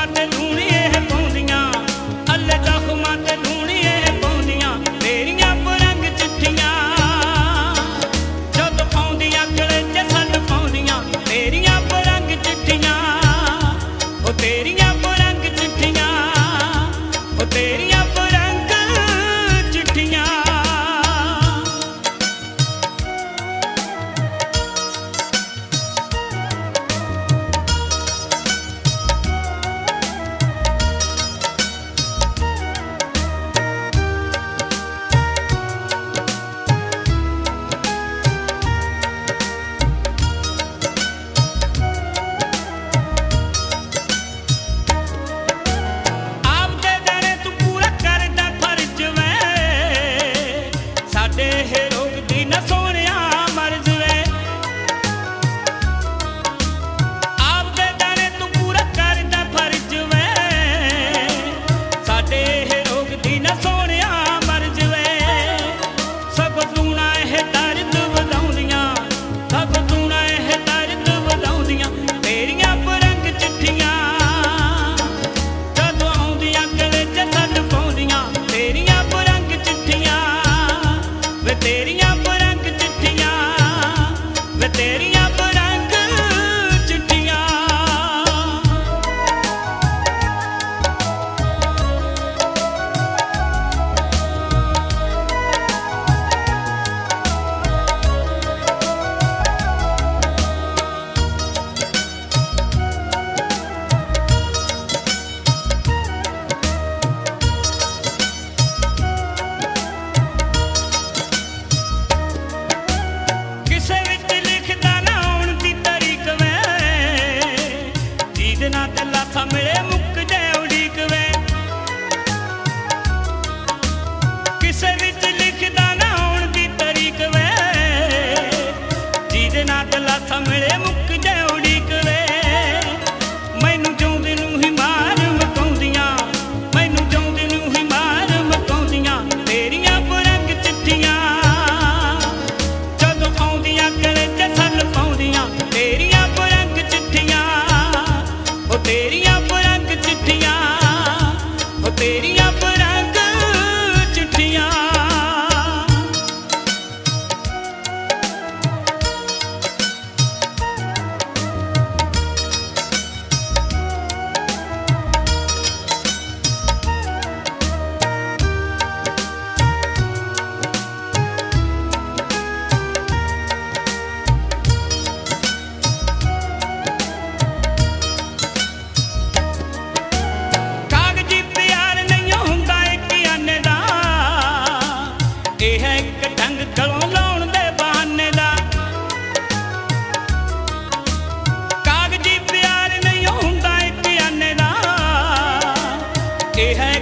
ते लूणिए पाउंदियां, अल्ले जख्मां ते लूणिए पाउंदियां, तेरियां परंग चिट्ठियां जद आउंदियां गले च सट पाउंदियां, तेरियां परंग चिट्ठियां ओ तेरियां परंग चिट्ठियां ओ तेरियां परंग चिट्ठियां। तेरियां परंग चिट्ठियां वे तेरियां परंग चिट्ठियां। मिले मुक जाए उड़ीक वे किसे विच लिखदा ना आउण दी तरीक वे, जिहदे नाल लाथा मिले मुक जाए उड़ीक वे। मैनू जिउंदे नूं ही मार मकाउंदियां, मैनू जिउंदे नूं ही मार मकाउंदियां, तेरियां परंग चिट्ठियां जदों आउंदियां गले च सल पाउंदियां, तेरियां परंग चिट्ठियां ओ तेरियां परंग चिट्ठियां ओ तेरियां परंग चिट्ठियां। है